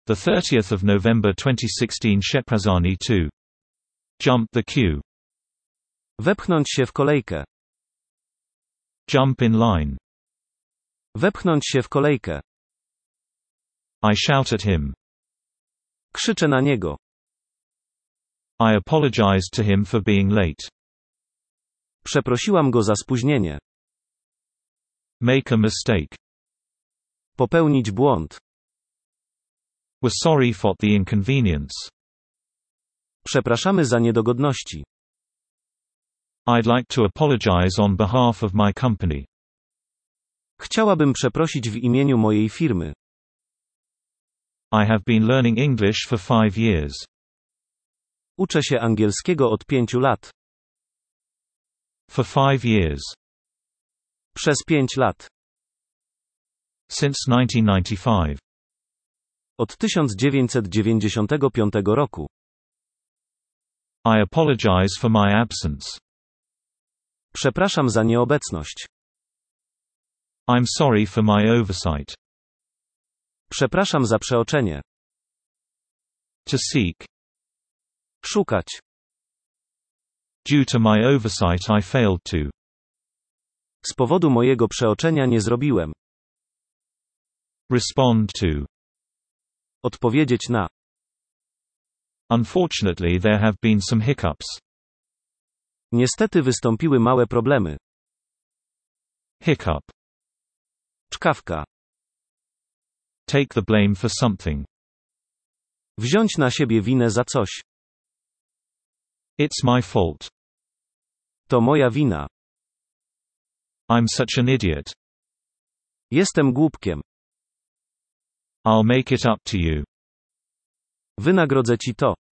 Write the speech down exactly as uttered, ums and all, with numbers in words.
The thirtieth of November twenty sixteen Sheprazani two. Jump the queue. Wepchnąć się w kolejkę. Jump in line. Wepchnąć się w kolejkę. I shout at him. Krzyczę na niego. I apologize to him for being late. Przeprosiłam go za spóźnienie. Make a mistake. Popełnić błąd. We're sorry for the inconvenience. Przepraszamy za niedogodności. I'd like to apologize on behalf of my company. Chciałabym przeprosić w imieniu mojej firmy. I have been learning English for five years. Uczę się angielskiego od pięciu lat. For five years. Przez pięć lat. Since nineteen ninety-five. Od tysiąc dziewięćset dziewięćdziesiątego piątego roku. I apologize for my absence. Przepraszam za nieobecność. I'm sorry for my oversight. Przepraszam za przeoczenie. To seek. Szukać. Due to my oversight I failed to. Z powodu mojego przeoczenia nie zrobiłem. Respond to. Odpowiedzieć na. Unfortunately there have been some hiccups. Niestety wystąpiły małe problemy. Hiccup. Czkawka. Take the blame for something. Wziąć na siebie winę za coś. It's my fault. To moja wina. I'm such an idiot. Jestem głupkiem. I'll make it up to you. Wynagrodzę ci to.